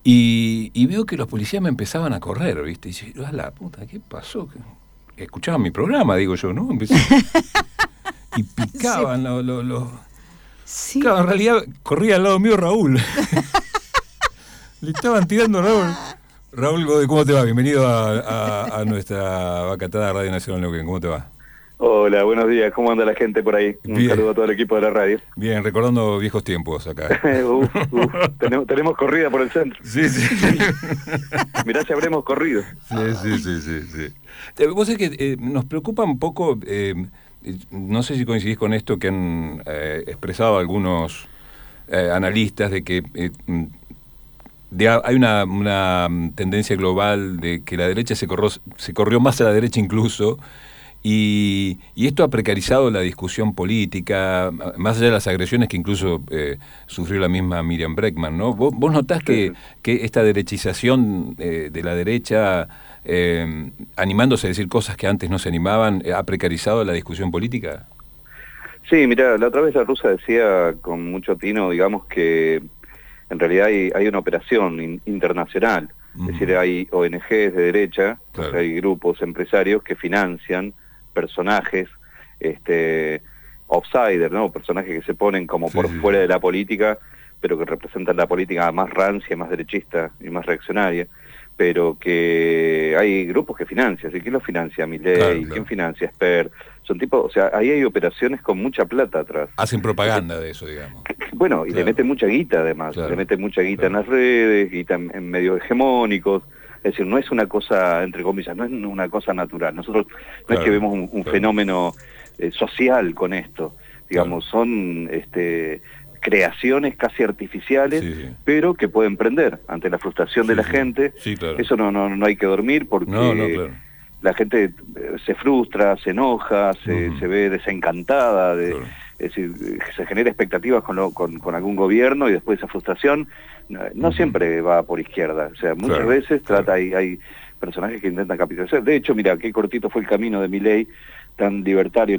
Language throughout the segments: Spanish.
Y veo que los policías me empezaban a correr, ¿viste? Y yo, a la puta, ¿qué pasó? Escuchaban mi programa, digo yo, ¿no? Y picaban los... Sí. Claro, en realidad corría al lado mío Raúl. Le estaban tirando a Raúl. Raúl, ¿cómo te va? Bienvenido a nuestra vacatada Radio Nacional Neuquén. ¿Cómo te va? Hola, buenos días. ¿Cómo anda la gente por ahí? Un saludo a todo el equipo de la radio. Bien, recordando viejos tiempos acá. Tenemos corrida por el centro. Sí. Mirá si habremos corrido. Sí. Vos sabés que nos preocupa un poco, no sé si coincidís con esto que han expresado algunos analistas, de que hay una tendencia global de que la derecha se corrió más a la derecha incluso. Y esto ha precarizado la discusión política, más allá de las agresiones que incluso sufrió la misma Miriam Bregman, ¿no? ¿Vos notás que esta derechización de la derecha, animándose a decir cosas que antes no se animaban, ha precarizado la discusión política? Sí, mirá, la otra vez la rusa decía con mucho tino, digamos, que en realidad hay una operación internacional. Es decir, hay ONGs de derecha, claro. Hay grupos empresarios que financian personajes outsiders, ¿no? Personajes que se ponen como por fuera de la política, pero que representan la política más rancia, más derechista y más reaccionaria, pero que hay grupos que financian. ¿Y quién los financia? Milei, claro. ¿Quién financia? Sper. Son tipos, o sea, ahí hay operaciones con mucha plata atrás. Hacen propaganda de eso, digamos. Bueno, y le meten mucha guita además, le meten mucha guita en las redes, guita en medios hegemónicos. Es decir, no es una cosa, entre comillas, no es una cosa natural. Nosotros no es que vemos un fenómeno social con esto. Digamos, son creaciones casi artificiales, pero que pueden prender ante la frustración de la gente. Eso no hay que dormir porque la gente se frustra, se enoja, se ve desencantada, es decir, se genera expectativas con algún gobierno y después esa frustración no siempre va por izquierda. O sea, muchas veces hay personajes que intentan capitalizar. De hecho, mira, qué cortito fue el camino de Milei, tan libertario,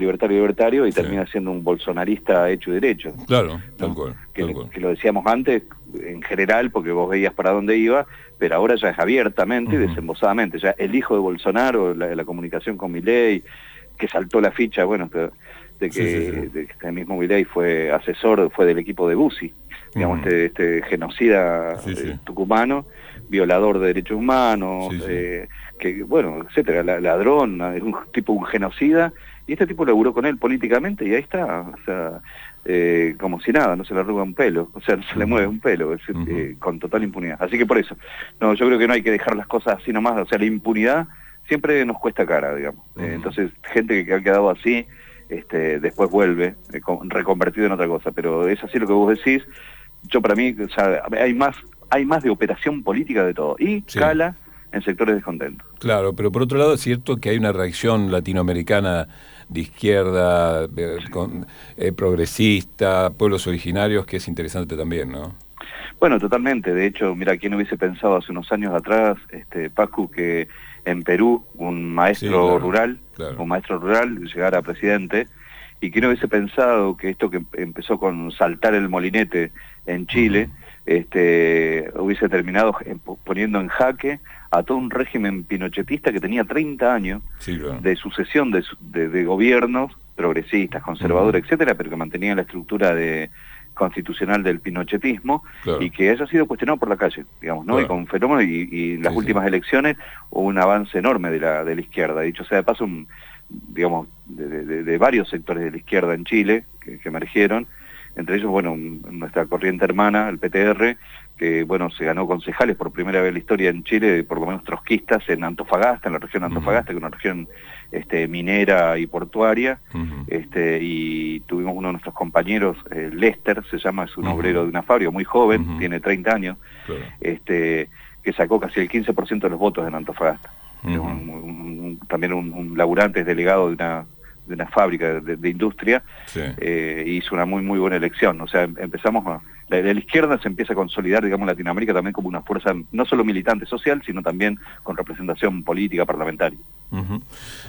y termina siendo un bolsonarista hecho y derecho. Claro, tal ¿no? cual. Que lo decíamos antes, en general, porque vos veías para dónde iba, pero ahora ya es abiertamente y desembosadamente. Ya el hijo de Bolsonaro, la comunicación con Milei, que saltó la ficha, bueno, de que este mismo Milei fue asesor, fue del equipo de Bussi, digamos, este genocida tucumano, violador de derechos humanos, que bueno, etcétera, ladrón, es un genocida, y este tipo laburó con él políticamente y ahí está, o sea, como si nada, no se le arruga un pelo, o sea, no se le mueve un pelo, es decir, con total impunidad. Así que por eso, no, yo creo que no hay que dejar las cosas así nomás, o sea, la impunidad siempre nos cuesta cara, digamos. Entonces, gente que ha quedado así, después vuelve reconvertido en otra cosa, pero es así lo que vos decís. Yo para mí, o sea, hay más de operación política de todo, y cala en sectores descontentos. Claro, pero por otro lado es cierto que hay una reacción latinoamericana de izquierda, progresista, pueblos originarios, que es interesante también, ¿no? Bueno, totalmente. De hecho, mira, ¿quién hubiese pensado hace unos años atrás, Pacu, que en Perú un maestro rural llegara a presidente? ¿Y quién hubiese pensado que esto que empezó con saltar el molinete en Chile, hubiese terminado poniendo en jaque a todo un régimen pinochetista que tenía 30 años de sucesión de gobiernos progresistas, conservadores, etcétera, pero que mantenían la estructura constitucional del pinochetismo, y que haya sido cuestionado por la calle, digamos, ¿no? Y con fenómenos, y en las últimas elecciones hubo un avance enorme de la izquierda. Dicho sea de paso, digamos, de varios sectores de la izquierda en Chile que emergieron, entre ellos, bueno, nuestra corriente hermana, el PTR, que, bueno, se ganó concejales por primera vez en la historia en Chile, por lo menos trotskistas, en Antofagasta, en la región de Antofagasta, que es una región minera y portuaria, y tuvimos uno de nuestros compañeros, Lester, se llama, es un obrero de una fábrica, muy joven, tiene 30 años, que sacó casi el 15% de los votos en Antofagasta. También un laburante, es delegado de una fábrica de industria, sí. Hizo una muy buena elección. O sea, empezamos la izquierda se empieza a consolidar, digamos, en Latinoamérica también como una fuerza no solo militante social, sino también con representación política parlamentaria. Uh-huh.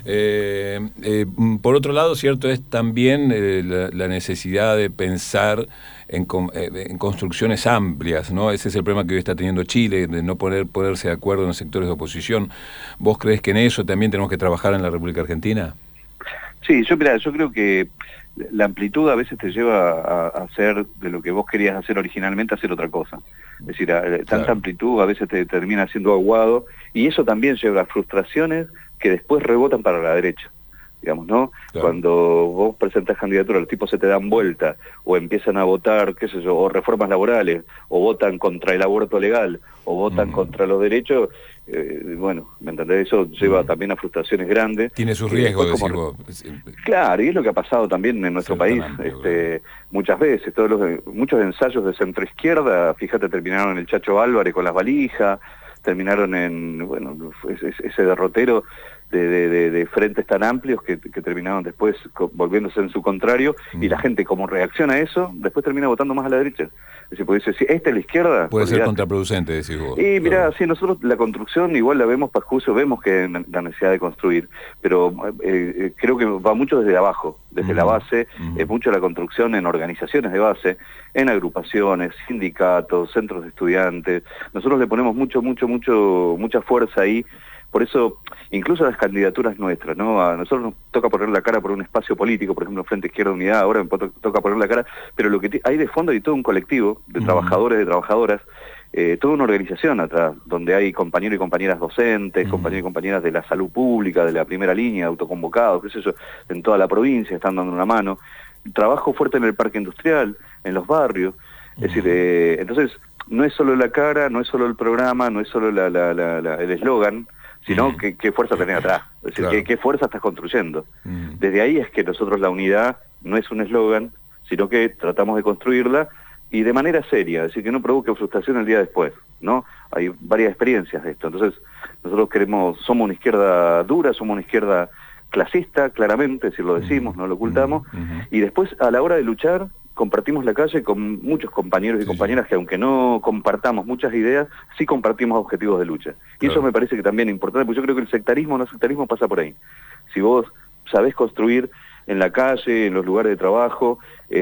Por otro lado, cierto es también la necesidad de pensar en construcciones amplias, ¿no? Ese es el problema que hoy está teniendo Chile, de no poderse de acuerdo en los sectores de oposición. ¿Vos crees que en eso también tenemos que trabajar en la República Argentina? Sí, yo creo que la amplitud a veces te lleva a hacer de lo que vos querías hacer originalmente, a hacer otra cosa. Es decir, tanta amplitud a veces te termina siendo aguado, y eso también lleva a frustraciones que después rebotan para la derecha, digamos, ¿no? Claro. Cuando vos presentás candidatura, los tipos se te dan vuelta, o empiezan a votar, qué sé yo, o reformas laborales, o votan contra el aborto legal, o votan contra los derechos, bueno, ¿me entendés? Eso lleva también a frustraciones grandes. Tiene sus riesgos, decís vos. Claro, y es lo que ha pasado también en nuestro país, muchas veces, muchos ensayos de centroizquierda, fíjate, terminaron en el Chacho Álvarez con las valijas, terminaron en, bueno, ese derrotero de frentes tan amplios que terminaron después volviéndose en su contrario, y la gente, como reacciona a eso, después termina votando más a la derecha. Es decir, porque dice, si esta es la izquierda... Puede ser contraproducente, decís vos. Y mirá, claro. Sí, nosotros la construcción igual la vemos, Pascucio, vemos que hay la necesidad de construir, pero creo que va mucho desde abajo, desde la base, es mucho la construcción en organizaciones de base, en agrupaciones, sindicatos, centros de estudiantes. Nosotros le ponemos mucha fuerza ahí. Por eso, incluso las candidaturas nuestras, ¿no? A nosotros nos toca poner la cara por un espacio político, por ejemplo, Frente Izquierda Unidad, ahora me toca poner la cara, pero lo que hay de fondo hay todo un colectivo de trabajadores, de trabajadoras, toda una organización atrás, donde hay compañeros y compañeras docentes, compañeros y compañeras de la salud pública, de la primera línea, autoconvocados, qué sé yo, en toda la provincia, están dando una mano. Trabajo fuerte en el parque industrial, en los barrios, es decir, entonces, no es solo la cara, no es solo el programa, no es solo el eslogan, sino qué fuerza tenés atrás, es decir, claro. qué fuerza estás construyendo. Desde ahí es que nosotros la unidad no es un eslogan, sino que tratamos de construirla y de manera seria, es decir, que no provoque frustración el día después, ¿no? Hay varias experiencias de esto, entonces nosotros somos una izquierda dura, somos una izquierda clasista, claramente, si lo decimos, no lo ocultamos, y después a la hora de luchar, compartimos la calle con muchos compañeros y compañeras que, aunque no compartamos muchas ideas, sí compartimos objetivos de lucha. Y eso me parece que también es importante, porque yo creo que el sectarismo pasa por ahí. Si vos sabés construir en la calle, en los lugares de trabajo,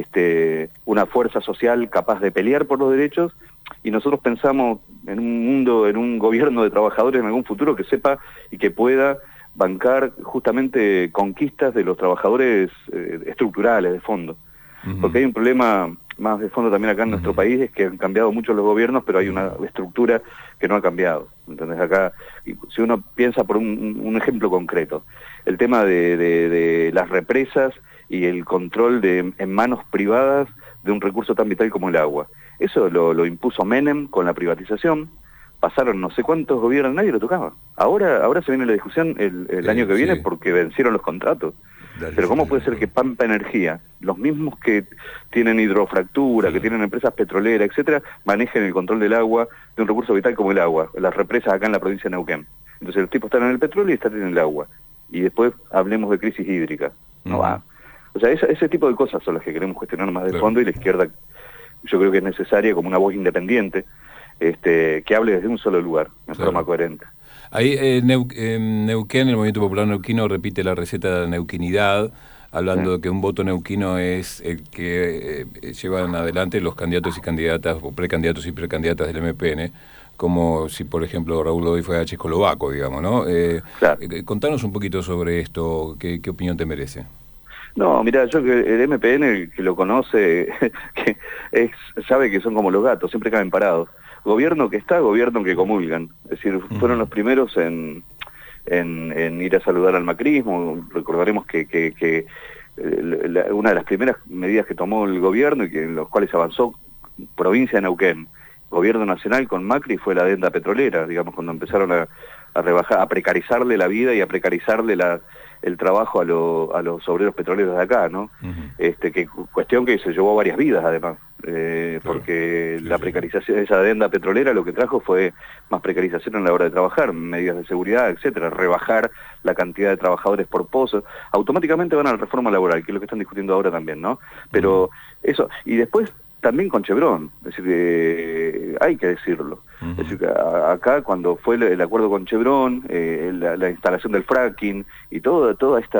una fuerza social capaz de pelear por los derechos, y nosotros pensamos en un mundo, en un gobierno de trabajadores en algún futuro que sepa y que pueda bancar justamente conquistas de los trabajadores estructurales, de fondo. Porque hay un problema más de fondo también acá en nuestro país, es que han cambiado mucho los gobiernos, pero hay una estructura que no ha cambiado. Entonces acá, si uno piensa por un ejemplo concreto, el tema de las represas y el control en manos privadas de un recurso tan vital como el agua. Eso lo impuso Menem con la privatización, pasaron no sé cuántos gobiernos, nadie lo tocaba. Ahora se viene la discusión el año que viene porque vencieron los contratos. Pero ¿cómo puede ser que Pampa Energía, los mismos que tienen hidrofractura, que tienen empresas petroleras, etcétera, manejen el control del agua, de un recurso vital como el agua, las represas acá en la provincia de Neuquén? Entonces los tipos están en el petróleo y están en el agua. Y después hablemos de crisis hídrica. No va. O sea, ese tipo de cosas son las que queremos cuestionar más de fondo, y la izquierda yo creo que es necesaria como una voz independiente, que hable desde un solo lugar, en forma coherente. Ahí Neuquén, el Movimiento Popular Neuquino, repite la receta de la neuquinidad, hablando de que un voto neuquino es el que llevan adelante los candidatos y candidatas, o precandidatos y precandidatas del MPN, como si, por ejemplo, Raúl Godoy fuera checoslovaco, digamos, ¿no? Claro. Contanos un poquito sobre esto, ¿qué opinión te merece? No, mira, yo que el MPN, que lo conoce, sabe que son como los gatos, siempre caen parados. Gobierno que está, gobierno que comulgan. Es decir, fueron los primeros en ir a saludar al macrismo. Recordaremos que una de las primeras medidas que tomó el gobierno y que en los cuales avanzó provincia de Neuquén, gobierno nacional con Macri, fue la adenda petrolera, digamos, cuando empezaron a rebajar, a precarizarle la vida y a precarizarle el trabajo a los obreros petroleros de acá, ¿no? Cuestión que se llevó varias vidas, además, porque la precarización, esa adenda petrolera lo que trajo fue más precarización en la hora de trabajar, medidas de seguridad, etcétera, rebajar la cantidad de trabajadores por pozo, automáticamente van a la reforma laboral, que es lo que están discutiendo ahora también, ¿no? Pero eso, y después también con Chevron, es decir, hay que decirlo. Es decir, acá cuando fue el acuerdo con Chevron, la instalación del fracking y toda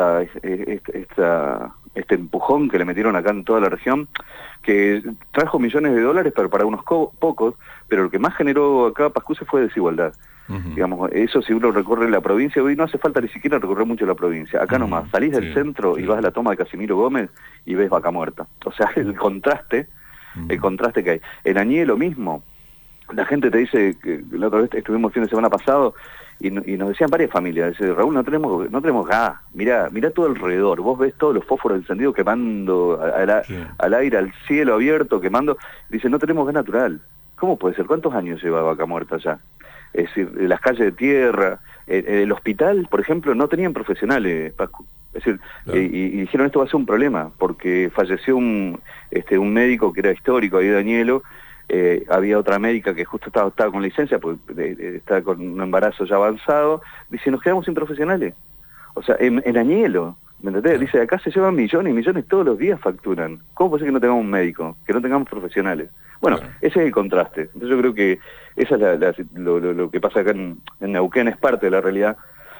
este empujón que le metieron acá en toda la región, que trajo millones de dólares, pero para unos pocos, pero lo que más generó acá Pascuce fue desigualdad. Digamos, eso si uno recorre la provincia, hoy no hace falta ni siquiera recorrer mucho la provincia. Acá nomás, salís del centro y vas a la toma de Casimiro Gómez y ves Vaca Muerta. O sea, el contraste que hay. En Añé lo mismo. La gente te dice, que la otra vez estuvimos el fin de semana pasado y nos decían varias familias, dice, Raúl, no tenemos gas, mirá todo alrededor, vos ves todos los fósforos encendidos quemando al aire, al cielo abierto, quemando, dice, no tenemos gas natural. ¿Cómo puede ser? ¿Cuántos años lleva Vaca Muerta allá? Es decir, las calles de tierra, el hospital, por ejemplo, no tenían profesionales, Pascu. Es decir, y dijeron esto va a ser un problema, porque falleció un médico que era histórico ahí de Añelo, había otra médica que justo estaba con licencia, porque estaba con un embarazo ya avanzado, dice, nos quedamos sin profesionales. O sea, en Añelo, ¿me entendés? Dice, acá se llevan millones y millones todos los días facturan. ¿Cómo puede ser que no tengamos un médico, que no tengamos profesionales? Bueno, ese es el contraste. Entonces yo creo que esa es lo que pasa acá en Neuquén, es parte de la realidad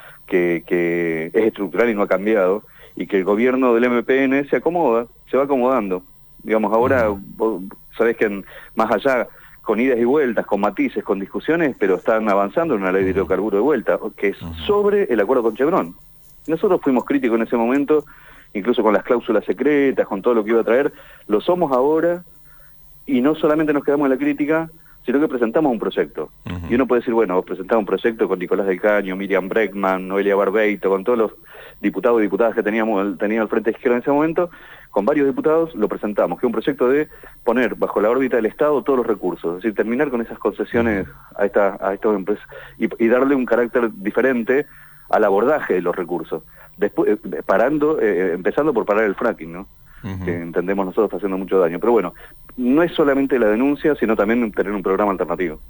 que es estructural y no ha cambiado, y que el gobierno del MPN se va acomodando. Digamos, ahora vos sabés que más allá, con idas y vueltas, con matices, con discusiones, pero están avanzando en una ley de hidrocarburos de vuelta, que es sobre el acuerdo con Chevron. Nosotros fuimos críticos en ese momento, incluso con las cláusulas secretas, con todo lo que iba a traer, lo somos ahora, y no solamente nos quedamos en la crítica, sino que presentamos un proyecto. Y uno puede decir, bueno, vos presentás un proyecto con Nicolás del Caño, Miriam Breckman, Noelia Barbeito, con todos los diputados y diputadas que tenía el Frente Izquierda en ese momento, con varios diputados lo presentamos, que es un proyecto de poner bajo la órbita del Estado todos los recursos, es decir, terminar con esas concesiones a estas empresas y darle un carácter diferente al abordaje de los recursos. Después, empezando por parar el fracking, ¿no? Que entendemos nosotros está haciendo mucho daño. Pero bueno, no es solamente la denuncia, sino también tener un programa alternativo.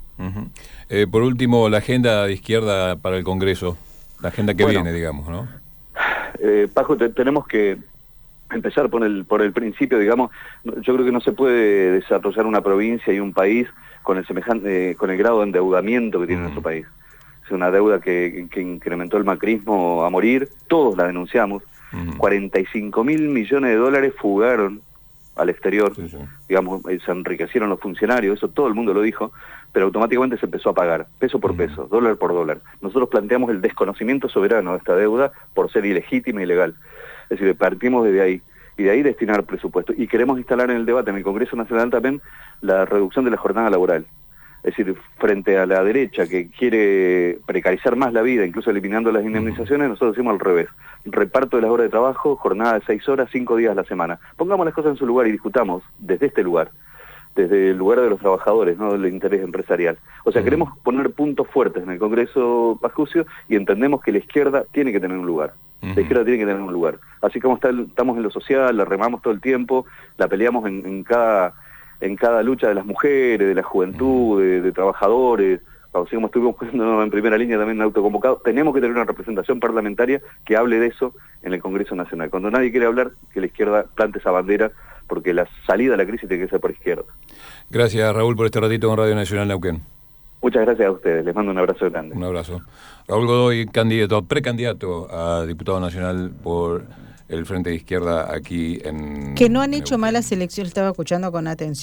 Por último, la agenda de izquierda para el Congreso, la agenda que viene, digamos, ¿no? Pajo, tenemos que empezar por el principio, digamos. Yo creo que no se puede desarrollar una provincia y un país con el grado de endeudamiento que tiene nuestro país. Es una deuda que incrementó el macrismo a morir, todos la denunciamos. 45.000 millones de dólares fugaron al exterior, digamos, se enriquecieron los funcionarios, eso todo el mundo lo dijo, pero automáticamente se empezó a pagar, peso por peso, dólar por dólar. Nosotros planteamos el desconocimiento soberano de esta deuda por ser ilegítima e ilegal. Es decir, partimos desde ahí, y de ahí destinar presupuesto. Y queremos instalar en el debate en el Congreso Nacional también la reducción de la jornada laboral. Es decir, frente a la derecha que quiere precarizar más la vida, incluso eliminando las indemnizaciones, nosotros decimos al revés. Reparto de las horas de trabajo, jornada de 6 horas, 5 días a la semana. Pongamos las cosas en su lugar y discutamos desde este lugar, desde el lugar de los trabajadores, no del interés empresarial. O sea, queremos poner puntos fuertes en el Congreso Pascucio y entendemos que la izquierda tiene que tener un lugar. La izquierda tiene que tener un lugar. Así como estamos en lo social, la remamos todo el tiempo, la peleamos en cada lucha de las mujeres, de la juventud, de trabajadores, así como estuvimos poniendo en primera línea también en autoconvocados, tenemos que tener una representación parlamentaria que hable de eso en el Congreso Nacional. Cuando nadie quiere hablar, que la izquierda plante esa bandera, porque la salida a la crisis tiene que ser por izquierda. Gracias, Raúl, por este ratito con Radio Nacional Neuquén. Muchas gracias a ustedes, les mando un abrazo grande. Un abrazo. Raúl Godoy, precandidato a diputado nacional por el Frente de Izquierda aquí en... Que no han hecho malas elecciones, estaba escuchando con atención.